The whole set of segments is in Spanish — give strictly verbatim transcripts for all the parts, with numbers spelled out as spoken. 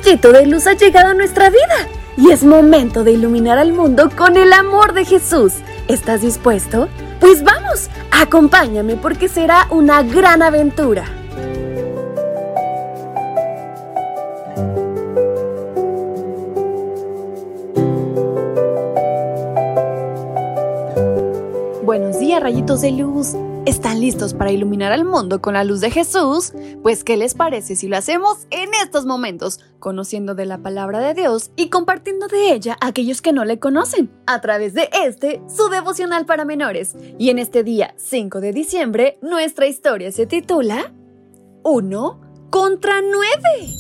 rayito de luz ha llegado a nuestra vida y es momento de iluminar al mundo con el amor de Jesús. ¿Estás dispuesto? Pues vamos, acompáñame porque será una gran aventura. Buenos días, rayitos de luz. ¿Están listos para iluminar al mundo con la luz de Jesús? Pues, ¿qué les parece si lo hacemos en estos momentos, conociendo de la palabra de Dios y compartiendo de ella a aquellos que no le conocen, a través de este, su devocional para menores? Y en este día cinco de diciembre, nuestra historia se titula Uno contra nueve.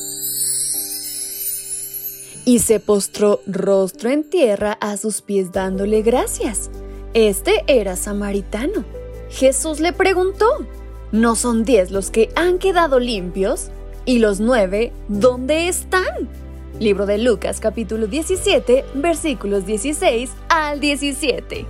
Y se postró rostro en tierra a sus pies dándole gracias. Este era samaritano. Jesús le preguntó, ¿no son diez los que han quedado limpios? ¿Y los nueve dónde están? Libro de Lucas, capítulo diecisiete, versículos dieciséis al diecisiete.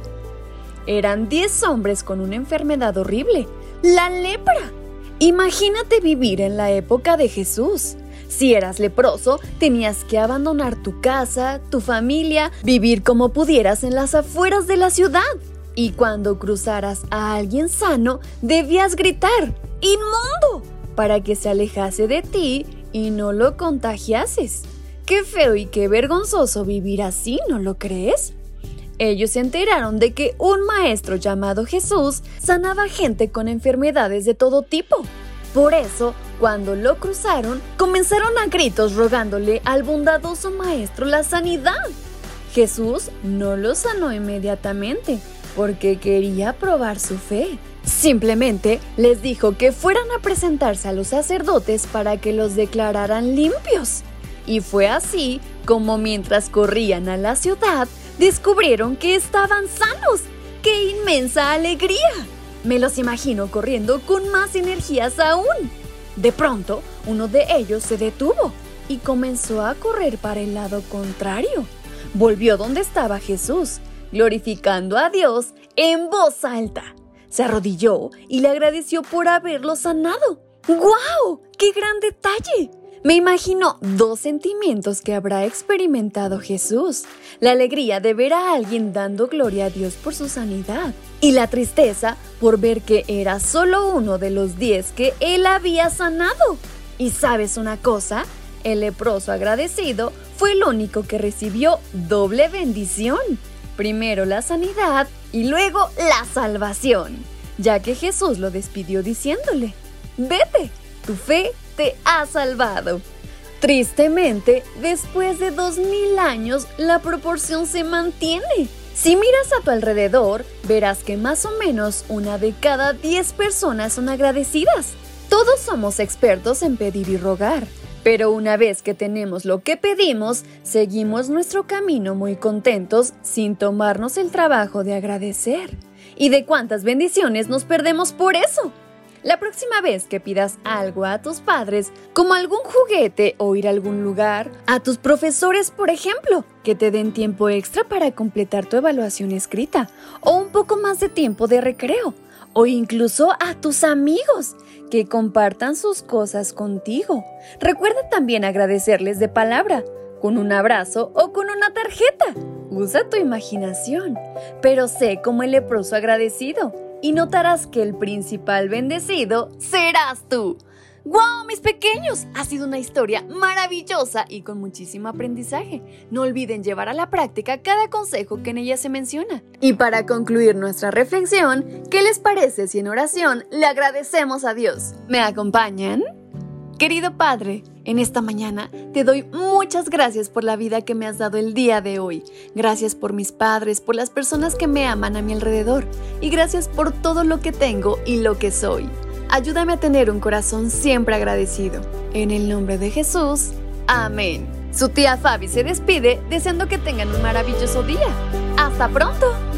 Eran diez hombres con una enfermedad horrible, la lepra. Imagínate vivir en la época de Jesús. Si eras leproso, tenías que abandonar tu casa, tu familia, vivir como pudieras en las afueras de la ciudad. Y cuando cruzaras a alguien sano, debías gritar ¡inmundo! Para que se alejase de ti y no lo contagiases. Qué feo y qué vergonzoso vivir así, ¿no lo crees? Ellos se enteraron de que un maestro llamado Jesús sanaba gente con enfermedades de todo tipo. Por eso, cuando lo cruzaron, comenzaron a gritos rogándole al bondadoso maestro la sanidad. Jesús no lo sanó inmediatamente, porque quería probar su fe. Simplemente les dijo que fueran a presentarse a los sacerdotes para que los declararan limpios. Y fue así como mientras corrían a la ciudad, descubrieron que estaban sanos. ¡Qué inmensa alegría! Me los imagino corriendo con más energías aún. De pronto, uno de ellos se detuvo y comenzó a correr para el lado contrario. Volvió donde estaba Jesús, glorificando a Dios en voz alta. Se arrodilló y le agradeció por haberlo sanado. ¡Guau! ¡Qué gran detalle! Me imagino dos sentimientos que habrá experimentado Jesús: la alegría de ver a alguien dando gloria a Dios por su sanidad y la tristeza por ver que era solo uno de los diez que él había sanado. ¿Y sabes una cosa? El leproso agradecido fue el único que recibió doble bendición. Primero la sanidad y luego la salvación, ya que Jesús lo despidió diciéndole, vete, tu fe te ha salvado. Tristemente, después de dos mil años, la proporción se mantiene. Si miras a tu alrededor, verás que más o menos una de cada diez personas son agradecidas. Todos somos expertos en pedir y rogar. Pero una vez que tenemos lo que pedimos, seguimos nuestro camino muy contentos sin tomarnos el trabajo de agradecer. ¿Y de cuántas bendiciones nos perdemos por eso? La próxima vez que pidas algo a tus padres, como algún juguete o ir a algún lugar, a tus profesores, por ejemplo, que te den tiempo extra para completar tu evaluación escrita, o un poco más de tiempo de recreo, o incluso a tus amigos, que compartan sus cosas contigo. Recuerda también agradecerles de palabra, con un abrazo o con una tarjeta. Usa tu imaginación, pero sé como el leproso agradecido y notarás que el principal bendecido serás tú. ¡Guau, mis pequeños! Ha sido una historia maravillosa y con muchísimo aprendizaje. No olviden llevar a la práctica cada consejo que en ella se menciona. Y para concluir nuestra reflexión, ¿qué les parece si en oración le agradecemos a Dios? ¿Me acompañan? Querido Padre, en esta mañana te doy muchas gracias por la vida que me has dado el día de hoy. Gracias por mis padres, por las personas que me aman a mi alrededor. Y gracias por todo lo que tengo y lo que soy. Ayúdame a tener un corazón siempre agradecido. En el nombre de Jesús, amén. Su tía Fabi se despide deseando que tengan un maravilloso día. ¡Hasta pronto!